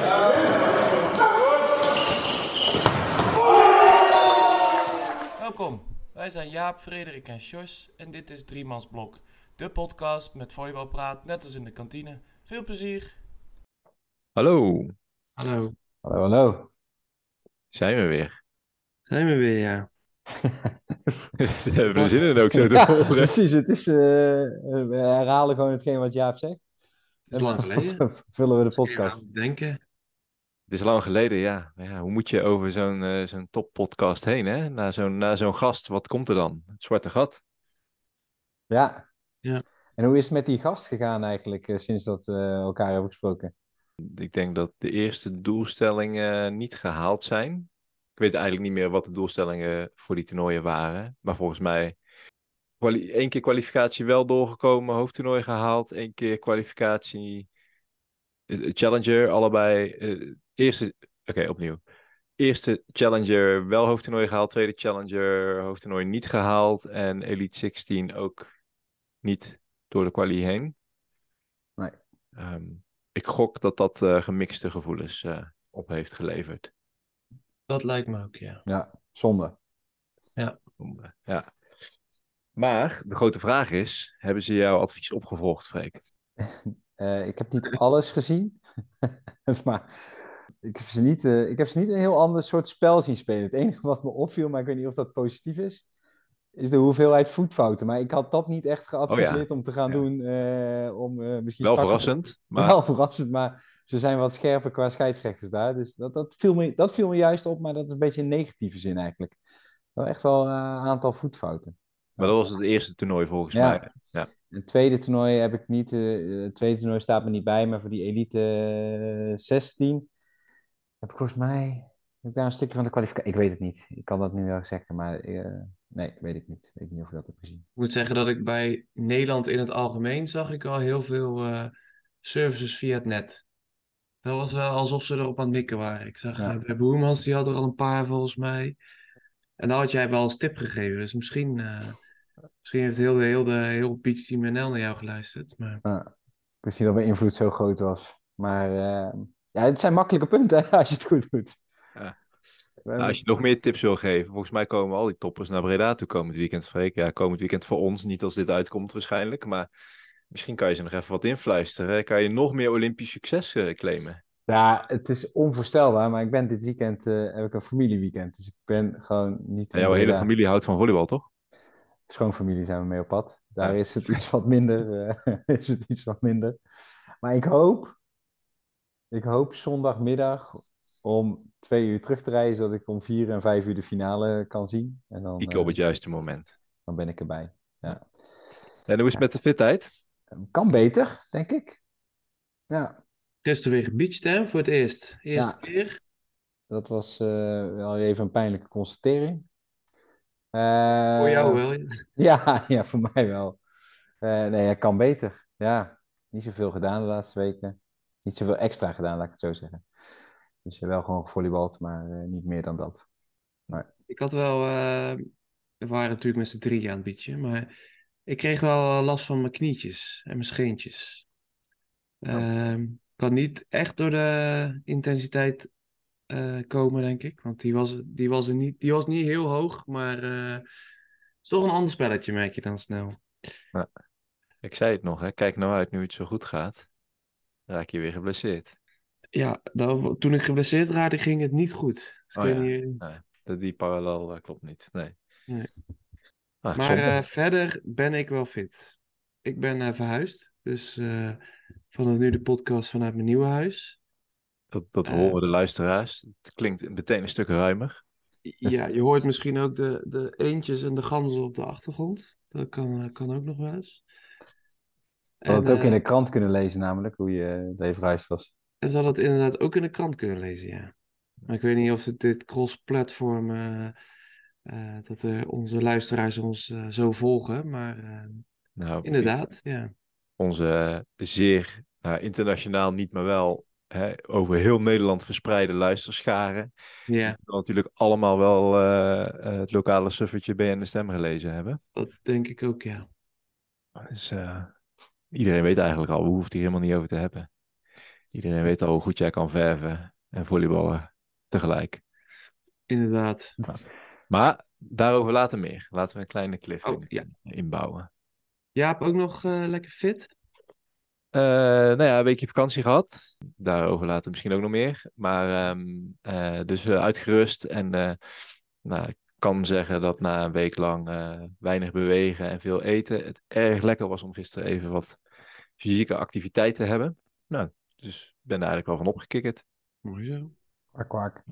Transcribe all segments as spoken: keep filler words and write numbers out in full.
Welkom, wij zijn Jaap, Frederik en Sjors en dit is Driemansblok, de podcast met volleybalpraat, net als in de kantine. Veel plezier! Hallo, Hallo. Hallo, hallo. zijn we weer. Zijn we weer, ja. Ze hebben er zin in ook zo te Ja, horen. precies. Het is, uh, we herhalen gewoon hetgeen wat Jaap zegt. Het is lang geleden. Vullen we de Kun je podcast. aan denken. Het is lang geleden, ja. Maar ja, hoe moet je over zo'n eh, zo'n toppodcast heen, hè? Na zo'n, na zo'n gast, wat komt er dan? Het zwarte gat. Ja. Ja. En hoe is het met die gast gegaan eigenlijk, uh, sinds dat we elkaar hebben gesproken? Ik denk dat de eerste doelstellingen niet gehaald zijn. Ik weet eigenlijk niet meer wat de doelstellingen voor die toernooien waren. Maar volgens mij kwali- één keer kwalificatie wel doorgekomen, hoofdtoernooi gehaald. Één keer kwalificatie, eh, Challenger, allebei. eh, eerste, oké, opnieuw. Eerste Challenger wel hoofdtoernooi gehaald. Tweede Challenger hoofdtoernooi niet gehaald. En Elite zestien ook niet door de kwalie heen. Nee. Um, ik gok dat dat uh, gemixte gevoelens uh, op heeft geleverd. Dat lijkt me ook, ja. Ja, zonde. Ja. ja. Maar de grote vraag is, hebben ze jouw advies opgevolgd, Freek? uh, ik heb niet alles gezien. maar ik heb, ze niet, uh, ik heb ze niet een heel ander soort spel zien spelen. Het enige wat me opviel, maar ik weet niet of dat positief is, is de hoeveelheid voetfouten. Maar ik had dat niet echt geadviseerd oh ja. om te gaan ja. doen. Uh, om, uh, misschien wel verrassend. Te... Maar... Wel verrassend, maar ze zijn wat scherper qua scheidsrechters daar. Dus dat, dat, viel me, dat viel me juist op, maar dat is een beetje een negatieve zin eigenlijk. Wel echt wel een uh, aantal voetfouten. Maar dat was het eerste toernooi volgens ja. mij. Ja. Het tweede toernooi heb ik niet. Uh, het tweede toernooi staat me niet bij, maar voor die Elite uh, zestien heb ik volgens mij. Heb ik daar een stukje van de kwalificatie. Ik weet het niet. Ik kan dat nu wel zeggen, maar uh, nee, weet ik niet. Weet niet of ik dat heb gezien. Ik moet zeggen dat ik bij Nederland in het algemeen zag ik al heel veel uh, services via het net. Dat was wel alsof ze erop aan het mikken waren. Ik zag ja. uh, bij Boermans, die had er al een paar volgens mij. En dan had jij wel als tip gegeven. Dus misschien, uh, misschien heeft heel de, heel de heel Beach Team N L naar jou geluisterd. Maar... Ja, ik wist niet dat mijn invloed zo groot was. Maar uh, ja, het zijn makkelijke punten als je het goed doet. Ja. Nou, als je nog meer tips wil geven, volgens mij komen al die toppers naar Breda toe komend weekend. Freek. Ja, komend weekend voor ons, niet als dit uitkomt waarschijnlijk. Maar misschien kan je ze nog even wat influisteren. Kan je nog meer Olympisch succes uh, claimen? Ja, het is onvoorstelbaar, maar ik ben dit weekend, uh, heb ik een familieweekend. Dus ik ben gewoon niet... En jouw hele familie houdt van volleybal, toch? Schoonfamilie zijn we mee op pad. Daar ja. is het iets wat minder. Uh, is het iets wat minder. Maar ik hoop, ik hoop zondagmiddag om twee uur terug te rijden, zodat ik om vier en vijf uur de finale kan zien. En dan, ik op het juiste uh, moment. Dan ben ik erbij. Ja. En hoe is het met de fitheid? Kan beter, denk ik. Ja. Gisteren weer gebeacht, hè, voor het eerst. Eerste ja. keer. Dat was uh, wel even een pijnlijke constatering. Uh, voor jou wel, ja. Ja, ja, voor mij wel. Uh, nee, het kan beter. Ja, niet zoveel gedaan de laatste weken. Niet zoveel extra gedaan, laat ik het zo zeggen. Dus je wel gewoon gevolleybald, maar uh, niet meer dan dat. Maar... Ik had wel... Uh, we waren natuurlijk met z'n drie aan het bietje, maar ik kreeg wel last van mijn knietjes en mijn scheentjes. Uh, oh. Ik had niet echt door de intensiteit uh, komen, denk ik. Want die was, die, was er niet, die was niet heel hoog, maar uh, het is toch een ander spelletje, merk je dan snel. Ja. Ik zei het nog, hè. Kijk nou uit, nu het zo goed gaat, raak je weer geblesseerd. Ja, dat, toen ik geblesseerd raakte, ging het niet goed. Dus oh, ik ja. weet niet... ja, die parallel uh, klopt niet, nee. nee. Ah, maar uh, verder ben ik wel fit. Ik ben uh, verhuisd, dus uh, vanaf nu de podcast vanuit mijn nieuwe huis. Dat, dat uh, horen de luisteraars. Het klinkt meteen een stuk ruimer. Ja, je hoort misschien ook de, de eendjes en de ganzen op de achtergrond. Dat kan, kan ook nog wel eens. Je had het ook uh, in de krant kunnen lezen namelijk, hoe je uh, verhuisd was. En ze had het inderdaad ook in de krant kunnen lezen, ja. Maar ik weet niet of het dit cross-platform... Uh, uh, dat uh, onze luisteraars ons uh, zo volgen, maar uh, nou, inderdaad, ik, ja. Onze uh, zeer uh, internationaal niet, maar wel... Hè, over heel Nederland verspreide luisterscharen. Ja. Die natuurlijk allemaal wel uh, uh, het lokale suffertje B N De Stem gelezen hebben. Dat denk ik ook, ja. Dus uh, iedereen weet eigenlijk al, we hoeven het hier helemaal niet over te hebben. Iedereen weet al hoe goed jij kan verven en volleyballen tegelijk. Inderdaad. Maar daarover later meer. Laten we een kleine Oh, cliffhanger ja. inbouwen. Jaap ook nog eh, lekker fit? Uh, nou ja, een weekje vakantie gehad. Daarover later misschien ook nog meer. Maar um, uh, dus uh, uitgerust. En uh, nou, ik kan zeggen dat na een week lang uh, weinig bewegen en veel eten, het erg lekker was om gisteren even wat fysieke activiteit te hebben. Nou, dus ik ben er eigenlijk wel van opgekikkerd. Mooi zo. Kwak, kwak.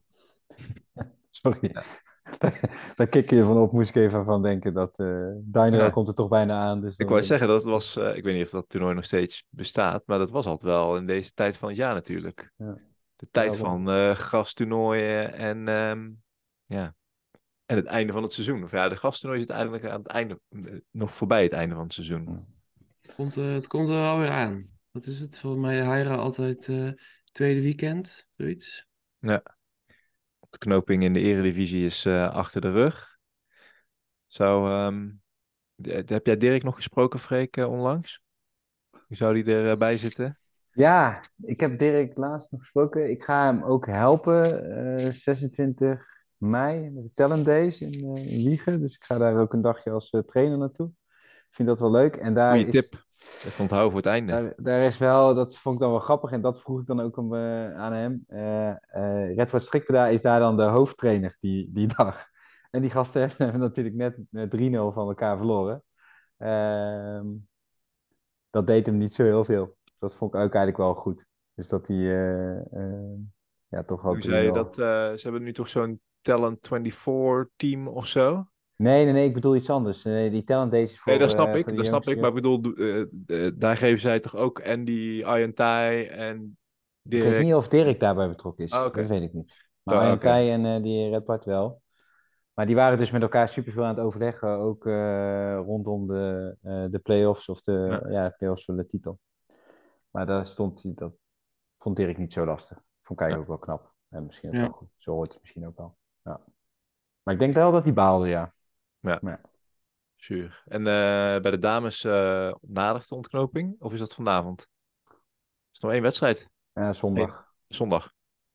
Sorry. Daar kik je van op, moest ik even van denken dat uh, Dynero Ja. komt er toch bijna aan. Dus Ik wou zeggen, dat was, uh, ik weet niet of dat toernooi nog steeds bestaat, maar dat was altijd wel in deze tijd van het jaar natuurlijk. Ja. De tijd Ja, van uh, gastoernooien en, um, ja. en het einde van het seizoen. Of ja, de gasttoernooi zit eigenlijk aan het einde, nog voorbij het einde van het seizoen. Het komt, uh, het komt er wel weer aan. Wat is het? Volgens mij Heira altijd uh, tweede weekend, zoiets. Ja. De knoping in de Eredivisie is uh, achter de rug. Zou, um, de, heb jij Dirk nog gesproken, Freek, uh, onlangs? Hoe zou die erbij uh, zitten? Ja, ik heb Dirk laatst nog gesproken. Ik ga hem ook helpen, uh, zesentwintig mei, met de Talent Days in, uh, in Wijchen. Dus ik ga daar ook een dagje als uh, trainer naartoe. Ik vind dat wel leuk. En daar Goeie is, tip. Even onthouden voor het einde. Daar, daar is wel, dat vond ik dan wel grappig en dat vroeg ik dan ook om, uh, aan hem. Uh, uh, Redwood Strikpeda is daar dan de hoofdtrainer die, die dag. En die gasten hebben natuurlijk net uh, drie nul van elkaar verloren. Uh, dat deed hem niet zo heel veel. Dat vond ik ook eigenlijk wel goed. Dus dat hij uh, uh, ja, toch wel Hoe zei je drie nul... dat? Uh, ze hebben nu toch zo'n Talent vierentwintig team of zo? Nee, nee, nee, ik bedoel iets anders. Nee, die Talent Days voor, nee, dat snap uh, ik, voor de dat snap jongste. ik. Maar ik bedoel, uh, uh, daar geven zij toch ook Andy, Ayantai en Ik weet Dirk... niet of Dirk daarbij betrokken is. Ah, oké. Dat weet ik niet. Maar Okay. Ayantai en uh, die Redbart wel. Maar die waren dus met elkaar superveel aan het overleggen, ook uh, rondom de, uh, de play-offs of de, Ja. ja, de play-offs voor de titel. Maar daar stond hij, dat vond Dirk niet zo lastig. Vond ik eigenlijk ja. ook wel knap. En misschien ook ja. wel goed. Zo hoort het misschien ook wel. Ja. Maar ik denk wel dat hij baalde, ja. Ja, ja. Sure. En uh, bij de dames uh, nadert de ontknoping? Of is dat vanavond? Er is nog één wedstrijd. Ja, zondag. Nee, zondag.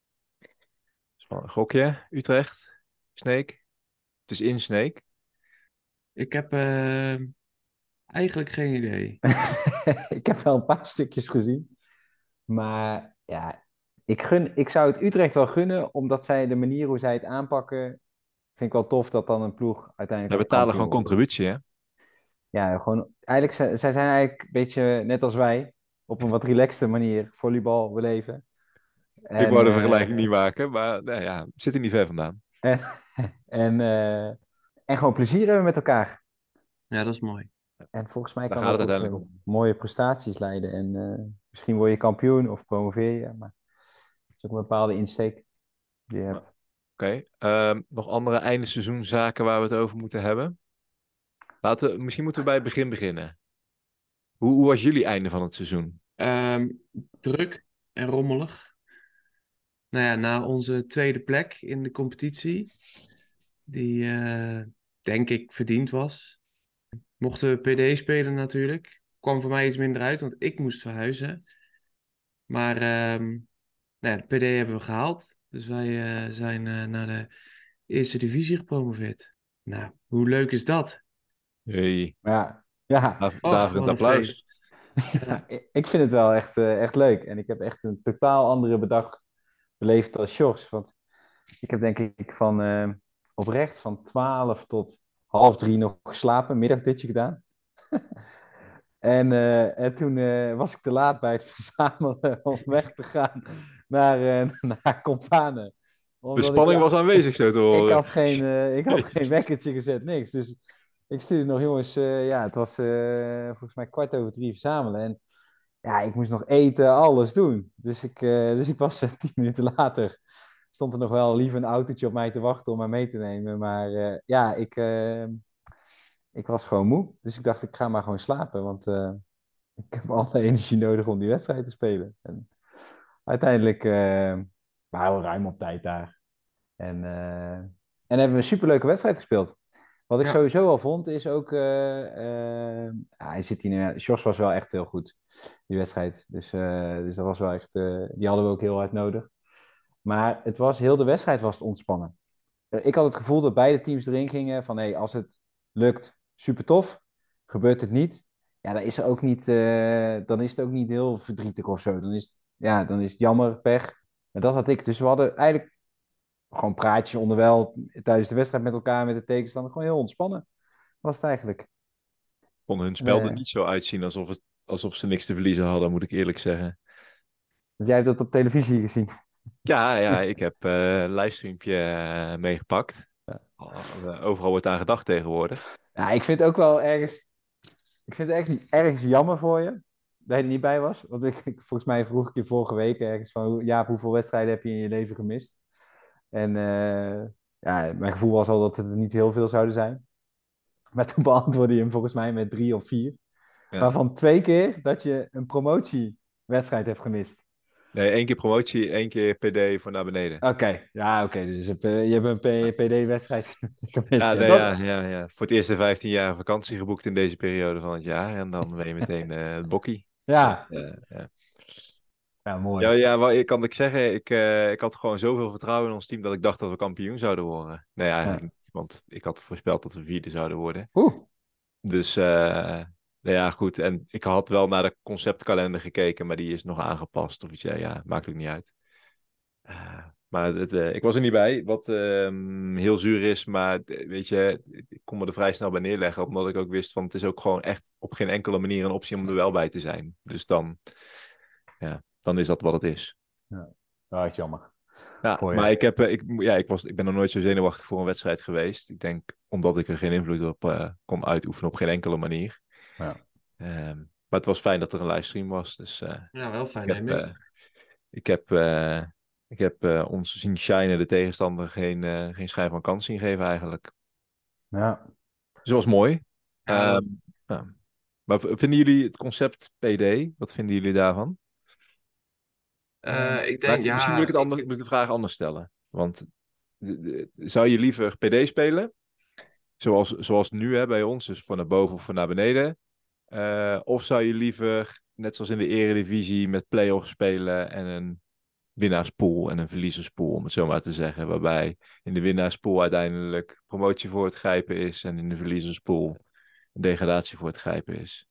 Gokje, Utrecht, Sneek. Het is in Sneek. Ik heb uh, eigenlijk geen idee. Ik heb wel een paar stukjes gezien. Maar ja, ik, gun, ik zou het Utrecht wel gunnen, omdat zij de manier hoe zij het aanpakken, vind ik wel tof dat dan een ploeg uiteindelijk... We betalen gewoon contributie, hè? Ja, gewoon, eigenlijk, zij, zij zijn eigenlijk een beetje net als wij, op een wat relaxte manier volleybal beleven. En, ik wou de uh, vergelijking niet maken, maar nou ja, zit er niet ver vandaan. En, en, uh, en gewoon plezier hebben met elkaar. Ja, dat is mooi. En volgens mij Daar kan gaat dat het tot uiteindelijk uh, mooie prestaties leiden. En uh, misschien word je kampioen of promoveer je, maar dat is ook een bepaalde insteek die je hebt. Oké, okay. um, nog andere einde seizoenzaken waar we het over moeten hebben? Laten we, misschien moeten we bij het begin beginnen. Hoe, hoe was jullie einde van het seizoen? Um, druk en rommelig. Nou ja, na onze tweede plek in de competitie, die uh, denk ik verdiend was. Mochten we P D spelen natuurlijk. Kwam voor mij iets minder uit, want ik moest verhuizen. Maar um, nou ja, de P D hebben we gehaald. Dus wij uh, zijn uh, naar de eerste divisie gepromoveerd. Nou, hoe leuk is dat? Hey. Ja, ja. Daverend applaus. Ja, ik vind het wel echt, uh, echt leuk. En ik heb echt een totaal andere bedag beleefd als Sjors. Want ik heb denk ik van uh, oprecht van twaalf tot half drie nog geslapen, middagdutje gedaan. en, uh, en toen uh, was ik te laat bij het verzamelen om weg te gaan naar, uh, naar Compane. De spanning ik, was aanwezig zo te horen. Ik had geen, uh, ik had geen wekkertje gezet, niks. Dus ik stuurde nog, jongens, uh, ja, het was uh, volgens mij kwart over drie verzamelen. En ja, ik moest nog eten, alles doen. Dus ik, uh, dus ik was uh, tien minuten later. Stond er nog wel liever een autootje op mij te wachten om mij mee te nemen. Maar uh, ja, ik, uh, ik was gewoon moe. Dus ik dacht, ik ga maar gewoon slapen. Want uh, ik heb alle energie nodig om die wedstrijd te spelen. En uiteindelijk uh, waren we ruim op tijd daar. En, uh, en hebben we een superleuke wedstrijd gespeeld. Wat ik Ja. sowieso al vond, is ook... eh, eh, ja, hij zit hier nu... Jos was wel echt heel goed, die wedstrijd. Dus, eh, dus dat was wel echt... eh, die hadden we ook heel hard nodig. Maar het was, heel de wedstrijd was het ontspannen. Eh, ik had het gevoel dat beide teams erin gingen van... Hey, als het lukt, super tof. Gebeurt het niet, ja, dan is, er ook niet, eh, dan is het ook niet heel verdrietig of zo. Dan is het, ja, dan is het jammer, pech. En dat had ik. Dus we hadden eigenlijk gewoon praatjes onderwijl tijdens de wedstrijd met elkaar, met de tegenstander. Gewoon heel ontspannen was het eigenlijk. Kon hun spel er Eh, niet zo uitzien alsof, het, alsof ze niks te verliezen hadden, moet ik eerlijk zeggen. Want jij hebt dat op televisie gezien. Ja, ja, ik heb eh, een livestreampje eh, meegepakt. Uh, overal wordt aan gedacht tegenwoordig. Ja, ik vind het ook wel ergens... Ik vind het echt niet ergens jammer voor je dat je er niet bij was. Want ik, ik- volgens mij vroeg ik je vorige week ergens van... hoe- Ja, hoeveel wedstrijden heb je in je leven gemist? En eh, ja, mijn gevoel was al dat het er niet heel veel zouden zijn. Maar toen beantwoordde je hem volgens mij met drie of vier. Ja. Waarvan twee keer dat je een promotiewedstrijd hebt gemist. Nee, één keer promotie, één keer P D voor naar beneden. Oké, ja, oké. Dus je hebt, eh, je hebt een P- PD-wedstrijd gemist. Ja, Ja, nee, dat... ja, ja, ja. Voor het eerst in vijftien jaar vakantie geboekt in deze periode van het jaar. En dan ben je meteen eh, het bokkie. ja. Ja, ja. ja, mooi. Ja, ja, wat ik kan ik zeggen, ik, eh, ik had gewoon zoveel vertrouwen in ons team dat ik dacht dat we kampioen zouden worden. Nee, eigenlijk Ja. niet, want ik had voorspeld dat we vierde zouden worden. Oeh. Dus, eh, nou ja, goed. En ik had wel naar de conceptkalender gekeken, maar die is nog aangepast. Of iets, ja, ja, maakt ook niet uit. Eh, maar het, eh, ik was er niet bij, wat ehm, heel zuur is, maar eh, weet je, ik kon me er vrij snel bij neerleggen, omdat ik ook wist van het is ook gewoon echt op geen enkele manier een optie om er wel bij te zijn. Dus dan, ja, dan is dat wat het is. Ja, dat is jammer. Ja, Voor je. maar ik, heb, eh, ik, ja, ik, was, ik ben nog nooit zo zenuwachtig voor een wedstrijd geweest. Ik denk omdat ik er geen invloed op eh, kon uitoefenen op geen enkele manier. Ja. Ehm, maar het was fijn dat er een livestream was. Dus eh, Ja, wel fijn, ik heb, hè, eh, ik heb, eh, ik heb eh, ons zien shinen, de tegenstander, geen, eh, geen schijn van kans zien geven eigenlijk. Ja. Dus dat was mooi. Ja, Ehm, dat, ja. Maar v- vinden jullie het concept P D, wat vinden jullie daarvan? eh, ik Maar denk, misschien moet ik, ja, het anders, ik, moet ik de vraag anders stellen. Want de- de- zou je liever P D spelen? Zoals, zoals nu hè, bij ons, dus van naar boven of van naar beneden. Eh, of zou je liever, net zoals in de Eredivisie, met play-offs spelen en een winnaarspool en een verliezerspool, om het zo maar te zeggen. Waarbij in de winnaarspool uiteindelijk promotie voor het grijpen is en in de verliezerspool een degradatie voor het grijpen is.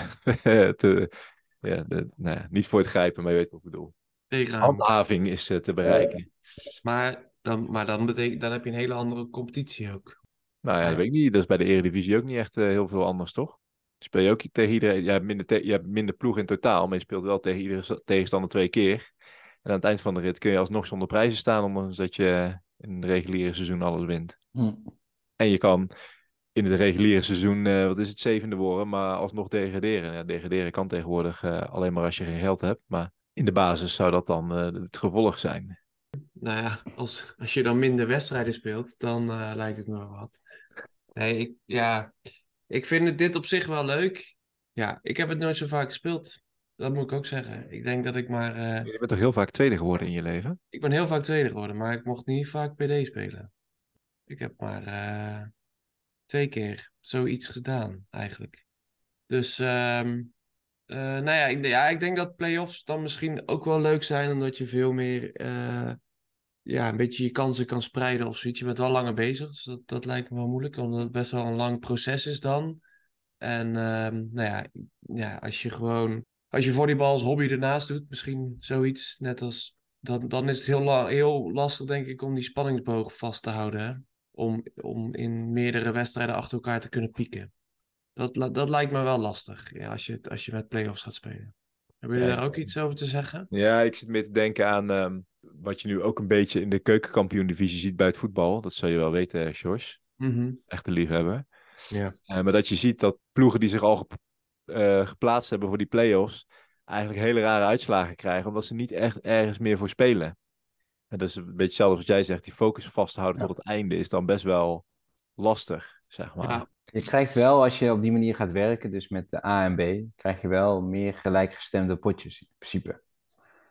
te, ja, de, nou ja, niet voor het grijpen, maar je weet wat ik bedoel. tegenhoud. Handhaving is eh, te bereiken. Maar dan, maar dan, betekent, dan heb je een hele andere competitie ook. Nou ja, dat weet ik Eigenlijk. niet. Dat is bij de Eredivisie ook niet echt eh, heel veel anders, toch? Speel je ook tegen iedereen. Je hebt, minder te- je hebt minder ploeg in totaal, maar je speelt wel tegen iedere tegenstander twee keer. En aan het eind van de rit kun je alsnog zonder prijzen staan, ondanks dat je in het reguliere seizoen alles wint. Hm. En je kan in het reguliere seizoen, eh, wat is het, zevende worden, maar alsnog degraderen. Ja, degraderen kan tegenwoordig eh, alleen maar als je geen geld hebt. Maar in de basis zou dat dan eh, het gevolg zijn. Nou ja, als, als je dan minder wedstrijden speelt, dan eh, lijkt het me wel wat. Nee, ik, ja, ik vind het dit op zich wel leuk. Ja, ik heb het nooit zo vaak gespeeld. Dat moet ik ook zeggen. Ik denk dat ik maar... eh, Je bent toch heel vaak tweede geworden in je leven? ik ben heel vaak tweede geworden, maar ik mocht niet vaak P D spelen. Ik heb maar eh, twee keer zoiets gedaan, eigenlijk. Dus, ehm, eh, nou ja ik, ja, ik denk dat play-offs dan misschien ook wel leuk zijn, omdat je veel meer... eh, ja, een beetje je kansen kan spreiden of zoiets. Je bent wel langer bezig, dus dat, dat lijkt me wel moeilijk, omdat het best wel een lang proces is dan. En ehm, nou ja, ja, als je gewoon, als je volleybal als hobby ernaast doet, misschien zoiets, net als, dan, dan is het heel, la- heel lastig, denk ik, om die spanningsboog vast te houden. Hè? Om, om in meerdere wedstrijden achter elkaar te kunnen pieken. Dat, la- dat lijkt me wel lastig, ja, als je, het- als je met play-offs gaat spelen. Hebben Ja, jullie daar ik, ook iets over te zeggen? ja, ik zit meer te denken aan ehm, wat je nu ook een beetje in de keukenkampioen-divisie ziet bij het voetbal. Dat zou je wel weten, eh, Sjors. Mhm. Echte liefhebber. Ja. Eh, maar dat je ziet dat ploegen die zich al gep- eh, geplaatst hebben voor die play-offs, eigenlijk hele rare uitslagen krijgen, omdat ze niet echt ergens meer voor spelen. En dat is een beetje hetzelfde wat jij zegt. Die focus vasthouden Ja. tot het einde is dan best wel lastig, zeg maar. Ja, Je krijgt wel, als je op die manier gaat werken, dus met de A en B, krijg je wel meer gelijkgestemde potjes in principe.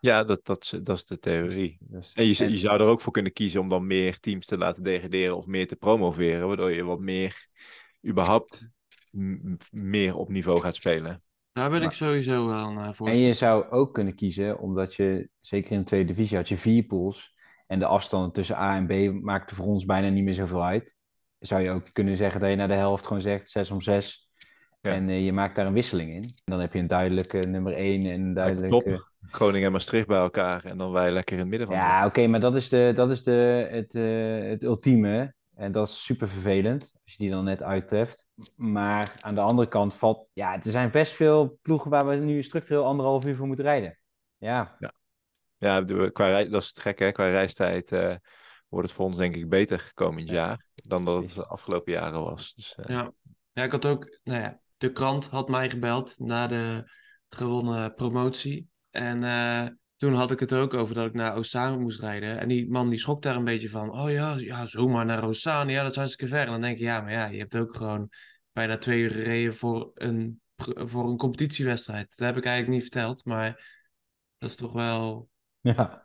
Ja, dat, dat, is- dat is de theorie. Dus, En je, z- en, je zou er ook voor kunnen kiezen om dan meer teams te laten degraderen of meer te promoveren, waardoor je wat meer, überhaupt, m- m- meer op niveau gaat spelen. Daar ben ik maar, sowieso wel een uh, en voorstander. je zou ook kunnen kiezen, omdat je, zeker in de tweede divisie, had je vier pools. En de afstanden tussen A en B maakte voor ons bijna niet meer zoveel uit. Zou je ook kunnen zeggen dat je naar de helft gewoon zegt zes om zes. Ja, En uh, je maakt daar een wisseling in. En dan heb je een duidelijke nummer één en een lijkt me top. duidelijke... Groningen en Maastricht bij elkaar en dan wij lekker in het midden van Ja, zitten. oké, maar dat is, de, dat is de, het, uh, het ultieme. En dat is super vervelend, als je die dan net uittreft. Maar aan de andere kant valt... Ja, er zijn best veel ploegen waar we nu structureel anderhalf uur voor moeten rijden. Ja. Ja, ja de- qua rei- dat is het gekke, hè? Qua reistijd eh, wordt het voor ons denk ik beter komend Ja, jaar dan dat het precies. de afgelopen jaren was. Dus, eh, Ja. Ja, ik had ook, nou ja, de krant had mij gebeld na de gewonnen promotie. En eh, toen had ik het er ook over dat ik naar Oostzaan moest rijden. En die man die schrok daar een beetje van. Oh ja, ja zomaar naar Oostzaan. Ja, dat is hartstikke ver. En dan denk je, ja, maar ja, je hebt ook gewoon bijna twee uur gereden voor een, voor een competitiewedstrijd. Dat heb ik eigenlijk niet verteld, maar dat is toch wel... Ja.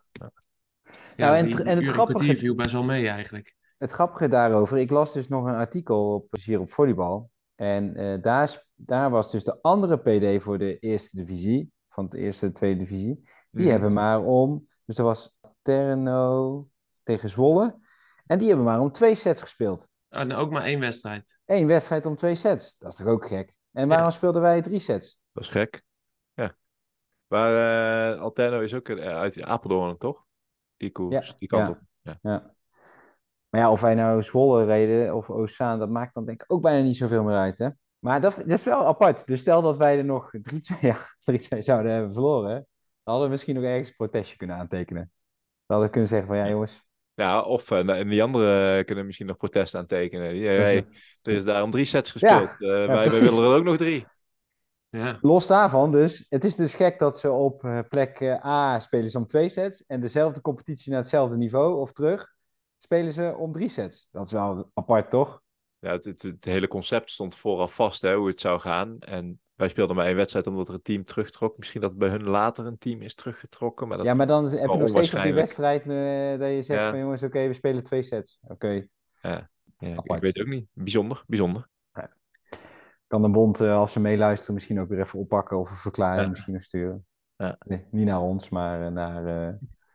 Ja, Nou, en, die het- en het uur en kwartier grappige, viel best wel mee eigenlijk. het grappige daarover, ik las dus nog een artikel op hier op Volleybal. En eh, daar, is- daar was dus de andere P D voor de eerste divisie, van de eerste en tweede divisie. Die mhm. hebben maar om, dus er was Terno tegen Zwolle. En die hebben maar om twee sets gespeeld. En ook maar één wedstrijd. Eén wedstrijd om twee sets. Dat is toch ook gek? En waarom Ja. speelden wij drie sets? Dat is gek. Ja. Maar eh Alterno is ook eh, uit Apeldoorn, toch? Die koers, Ja, die kant op. ja, Ja. ja. Maar ja, of wij nou Zwolle reden of Oostzaan, dat maakt dan denk ik ook bijna niet zoveel meer uit, hè? Maar dat, dat is wel apart. Dus stel dat wij er nog drie twee ja, drie twee zouden hebben verloren, dan hadden we misschien nog ergens een protestje kunnen aantekenen. Dan hadden we kunnen zeggen van, ja jongens, Ja, of eh, en die anderen kunnen misschien nog protest aantekenen. Die, dat is hey, een- er is daar om drie sets gespeeld. ja, Eh, ja, wij, wij precies. willen er ook nog drie. Ja. Los daarvan dus, het is dus gek dat ze op eh, plek eh, A spelen ze om twee sets en dezelfde competitie naar hetzelfde niveau of terug spelen ze om drie sets. Dat is wel apart, toch? Ja, het, het, het hele concept stond vooraf vast, hè, hoe het zou gaan. En wij speelden maar één wedstrijd omdat er een team terugtrok. Misschien dat bij hun later een team is teruggetrokken. Maar dat Ja, maar dan heb je wel nog steeds op die onwaarschijnlijk. wedstrijd eh, dat je zegt Ja. van jongens, oké, we spelen twee sets. Oké, Ja, ja, ik, ik apart. weet het ook niet. Bijzonder, bijzonder. Kan de bond, eh, als ze meeluisteren, misschien ook weer even oppakken of een verklaring Ja. misschien nog sturen. Ja. Nee, niet naar ons, maar eh, naar, eh,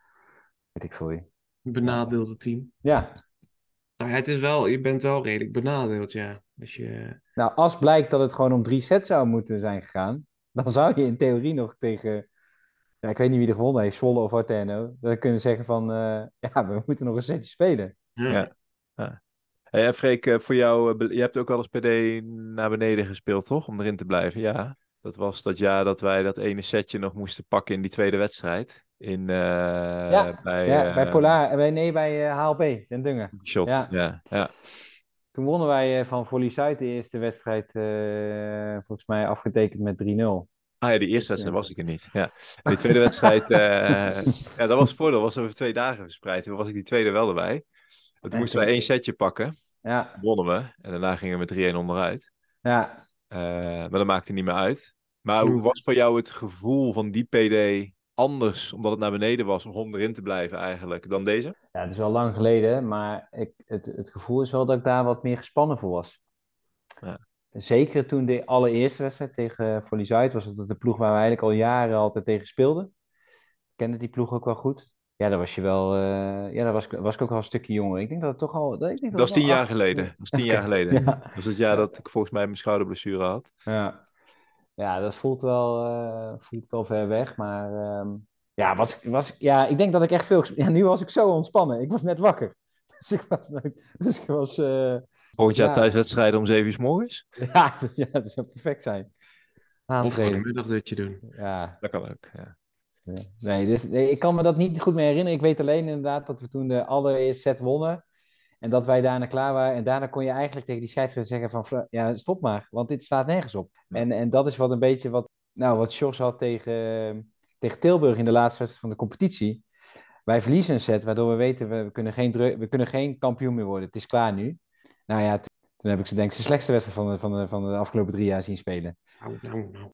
weet ik veel wie. Een benadeelde team. Ja, Nou, het is wel, je bent wel redelijk benadeeld, ja. Als je... nou als blijkt dat het gewoon om drie sets zou moeten zijn gegaan, dan zou je in theorie nog tegen, ja, ik weet niet wie er gewonnen heeft, Zwolle of Arterno, dan kunnen zeggen van, eh, ja, we moeten nog een setje spelen. Ja. Ja. Ja. Hey, en Freek, eh, voor jou, eh, be- je hebt ook wel eens P D naar beneden gespeeld, toch? Om erin te blijven, ja. Dat was dat jaar dat wij dat ene setje nog moesten pakken in die tweede wedstrijd. In, eh, Ja, bij, ja, bij eh, Polar, eh, bij, nee, bij eh, H L B, Den Dungen. Shot. Ja. Ja, ja. Toen wonnen wij eh, van Volley Zuid de eerste wedstrijd, eh, volgens mij afgetekend met drie nul. Ah ja, die eerste wedstrijd was ik er niet. Ja. En die tweede wedstrijd, eh, ja, dat was het voordeel. Dat was over twee dagen verspreid. Toen was ik die tweede wel erbij. En toen En moesten toen- wij één setje pakken. Ja, Wonnen we. En daarna gingen we met drie een onderuit. ja. Eh, maar dat maakte niet meer uit. Maar hoe Klopt. was voor jou het gevoel van die P D anders, omdat het naar beneden was, om erin te blijven eigenlijk, dan deze? Ja, het is wel lang geleden, maar ik, het, het gevoel is wel dat ik daar wat meer gespannen voor was. Ja. Zeker toen de allereerste wedstrijd tegen Volley Zuid was dat de ploeg waar we eigenlijk al jaren altijd tegen speelden. Ik kende die ploeg ook wel goed. Ja, daar was je wel, eh, ja, daar was, ik- was ik ook al een stukje jonger. Ik denk dat het toch al, dat, ik denk dat Dat is het tien wel jaar acht- geleden. Dat is tien jaar Oké. geleden. Ja. Dat was het jaar dat ik volgens mij mijn schouderblessure had. Ja, ja dat voelt wel, eh, voelt wel ver weg, maar ehm, ja, was, ik- was, ik- ja, ik denk dat ik echt veel... ges- Ja, nu was ik zo ontspannen. Ik was net wakker. Dus ik was... Dus ik was eh, Volgend jaar Ja. thuiswedstrijden om zeven uur 's morgens? ja, ja, dat zou perfect zijn. Of gewoon een Aantreden. middagdutje doen. Ja, Dat kan ook, ja. ja. Nee, dus, nee, ik kan me dat niet goed meer herinneren. Ik weet alleen inderdaad dat we toen de allereerste set wonnen. En dat wij daarna klaar waren. En daarna kon je eigenlijk tegen die scheidsrechter zeggen van... Ja, stop maar, want dit staat nergens op. Ja. En, en dat is wat een beetje wat... Nou, wat Sjors had tegen, tegen Tilburg in de laatste wedstrijd van de competitie. Wij verliezen een set, waardoor we weten... We, we, kunnen geen dru- we kunnen geen kampioen meer worden. Het is klaar nu. Nou ja, toen, toen heb ik ze denk ik de slechtste wedstrijd van de, van, de, van de afgelopen drie jaar zien spelen. Nou, nou, nou.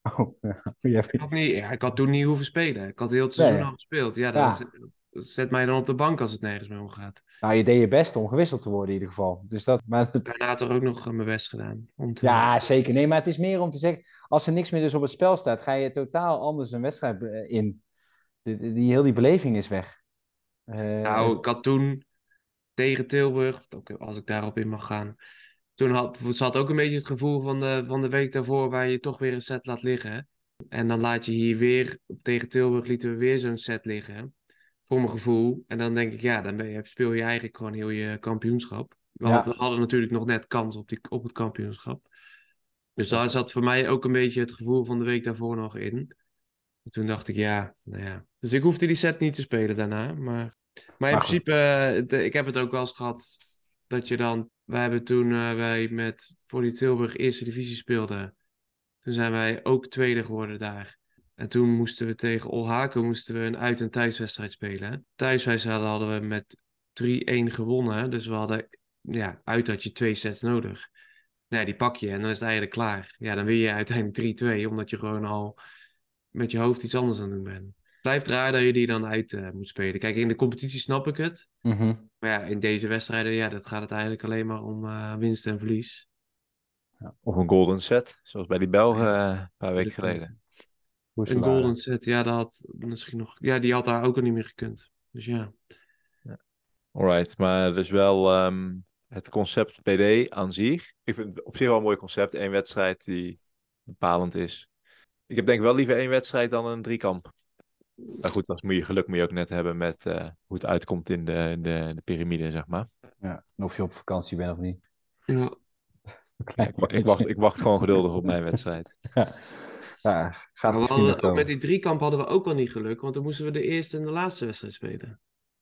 Oh, jij Ik had, niet, ja, ik had toen niet hoeven spelen. Ik had heel het seizoen nee, al gespeeld. Ja, dat, ja. dat zet mij dan op de bank als het nergens meer om gaat. Nou, je deed je best om gewisseld te worden in ieder geval. Dus dat, maar, Daarna toch ook nog eh, mijn best gedaan. Om te... ja, zeker. Nee, maar het is meer om te zeggen, als er niks meer dus op het spel staat, ga je totaal anders een wedstrijd eh, in. Die, die, die- heel die beleving is weg. Eh, Nou, en- ik had toen tegen Tilburg, ook als ik daarop in mag gaan. Toen had, zat ook een beetje het gevoel van de, van de week daarvoor waar je toch weer een set laat liggen. Hè? En dan laat je hier weer, tegen Tilburg lieten we weer zo'n set liggen. Voor mijn gevoel. En dan denk ik, ja, dan ben je, speel je eigenlijk gewoon heel je kampioenschap. We hadden, ja, hadden natuurlijk nog net kans op, die, op het kampioenschap. Dus dat, daar zat voor mij ook een beetje het gevoel van de week daarvoor nog in. En toen dacht ik, ja, nou ja. Dus ik hoefde die set niet te spelen daarna. Maar, maar in maar goed. principe, eh, de- ik heb het ook wel eens gehad dat je dan... Wij hebben toen eh, wij met voor die Tilburg Eerste Divisie speelden. Toen zijn wij ook tweede geworden daar. En toen moesten we tegen Olhaken moesten we een uit- en thuiswedstrijd spelen. Thuiswedstrijd hadden we met drie-een gewonnen. Dus we hadden, ja, uit had je twee sets nodig. Nee, die pak je en dan is het eigenlijk klaar. Ja, dan win je uiteindelijk drie-twee, omdat je gewoon al met je hoofd iets anders aan het doen bent. Blijft raar dat je die dan uit eh, moet spelen. Kijk, in de competitie snap ik het. Mhm. Maar ja, in deze wedstrijden, ja, dat gaat het eigenlijk alleen maar om eh, winst en verlies. Of een golden set, zoals bij die Belgen Ja, eh, een paar weken geleden. Hoe een zwaar. golden set, ja, dat had misschien nog. Ja, die had daar ook al niet meer gekund. Dus ja. Ja. Alright, maar dus wel ehm, het concept P D aan zich. Ik vind het op zich wel een mooi concept. Eén wedstrijd die bepalend is. Ik heb denk ik wel liever één wedstrijd dan een driekamp. Maar goed, dan moet je geluk moet je ook net hebben met eh, hoe het uitkomt in de, de, de piramide, zeg maar. Ja, en of je op vakantie bent of niet. Ja. Een Ja, klein ik, wa- ik, wacht, beetje. ik wacht gewoon geduldig op mijn wedstrijd. Ja, ja, gaat Maar we misschien nog hadden, ook met komen. die driekamp hadden we ook al niet geluk, want dan moesten we de eerste en de laatste wedstrijd spelen.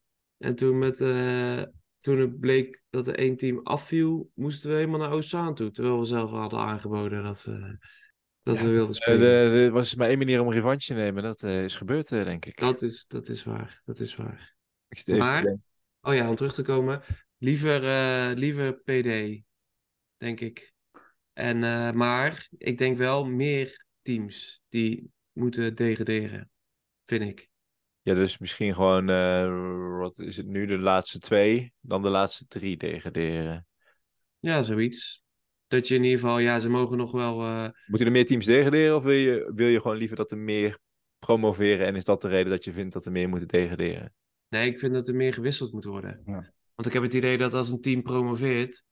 En toen, met, eh, toen het bleek dat er één team afviel, moesten we helemaal naar Oostzaan toe. Terwijl we zelf hadden aangeboden dat, we dat we wilden Eh, spelen. de- Er was maar één manier om een revanche te nemen. Dat eh, is gebeurd, eh, denk ik. Dat is, dat is waar. Dat is waar. Ik zit even te Maar, denken. oh ja, om terug te komen, liever, eh, liever P D, denk ik. En, eh, maar ik denk wel meer teams die moeten degraderen, vind ik. Ja, dus misschien gewoon, eh, wat is het nu, de laatste twee, dan de laatste drie degraderen. Ja, zoiets. Dat je in ieder geval, ja, ze mogen nog wel. eh, Moeten er meer teams degraderen of wil je, wil je gewoon liever dat er meer promoveren en is dat de reden dat je vindt dat er meer moeten degraderen? Nee, ik vind dat er meer gewisseld moet worden. Ja. Want ik heb het idee dat als een team promoveert,